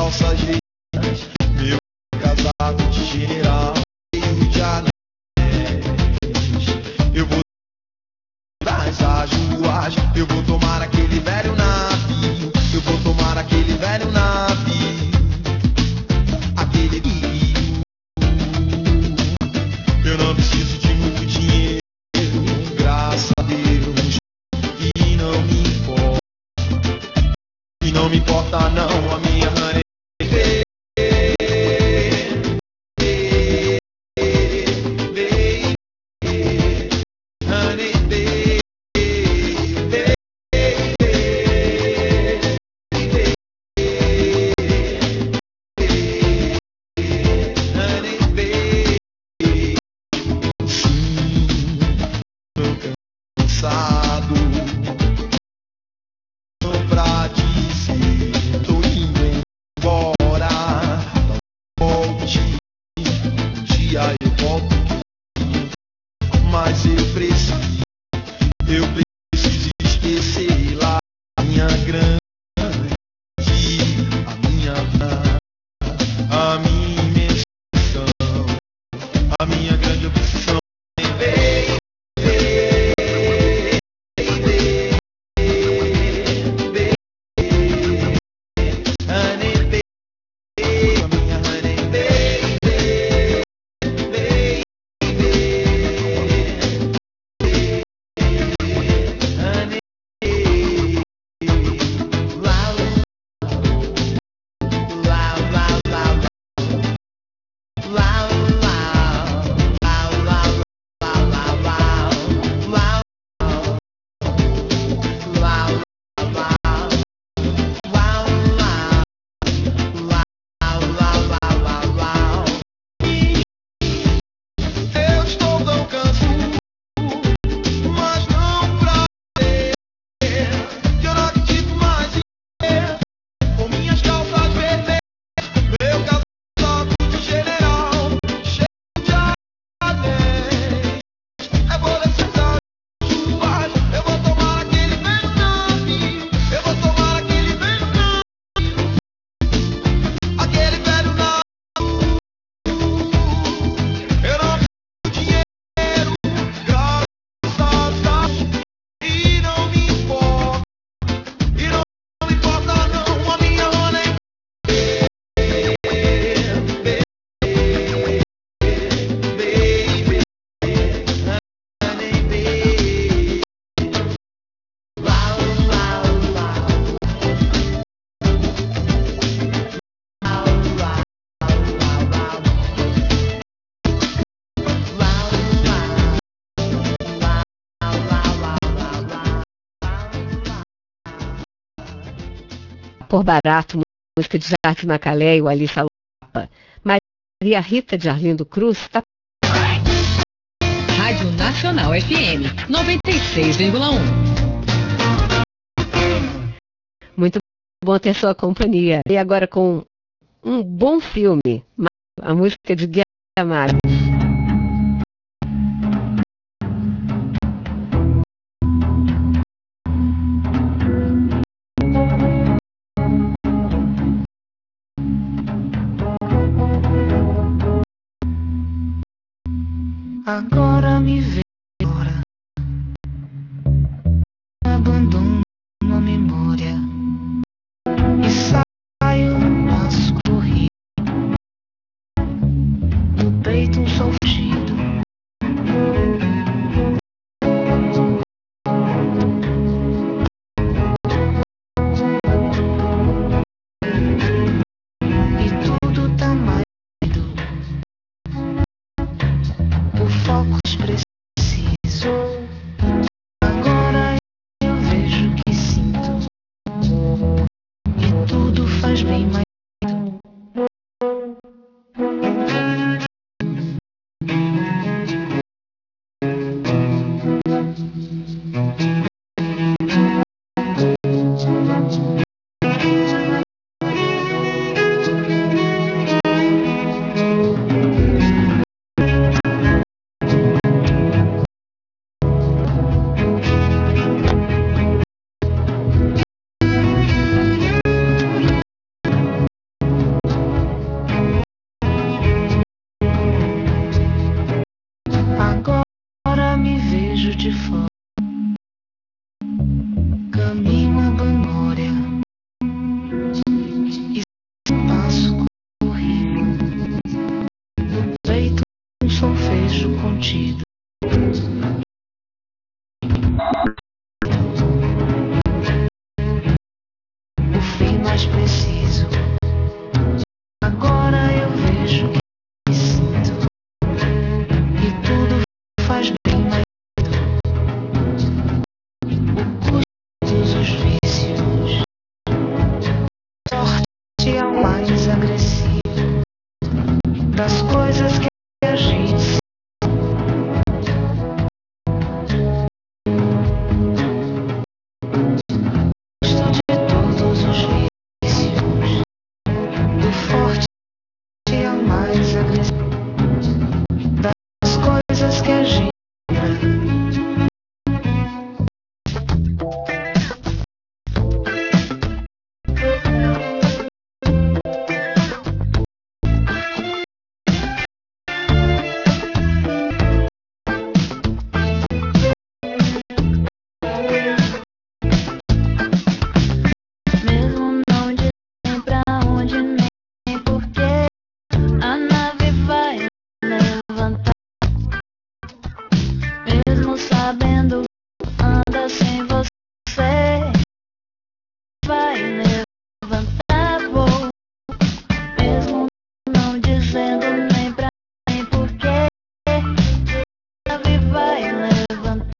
calças vermelhas, meu casaco de general, Rio de Janeiro. Eu vou das ruas, eu vou tomar aquele velho navio, eu vou tomar aquele velho navio, aquele rio. Eu não preciso de muito dinheiro, graças a Deus, e não me importa, e não me importa não, a minha honey. Pra dizer, tô indo embora, volte, um dia eu volto, mas eu preciso esquecer lá a minha grande, a minha imensidão, a minha grande obsessão. Por Barato, música de Jardim Macalé e o Alice Lapa. Maria Rita de Arlindo Cruz tá... Rádio Nacional FM 96,1. Muito bom ter sua companhia. E agora com um bom filme, a música de Guilherme Amaro. Agora me vê agora, abandono a memória e saio a sorrir, no peito um sol fugido. E tudo tá mais por focos precisos. das coisas que a gente gosto de todos os vícios, do forte ao mais agressivo, das coisas que a gente mesmo não dizem pra onde nem porquê, a nave vai levantar. Mesmo sabendo que anda sem você, vai levantar voo. Mesmo não dizendo nem pra nem porquê, a nave vai levantar.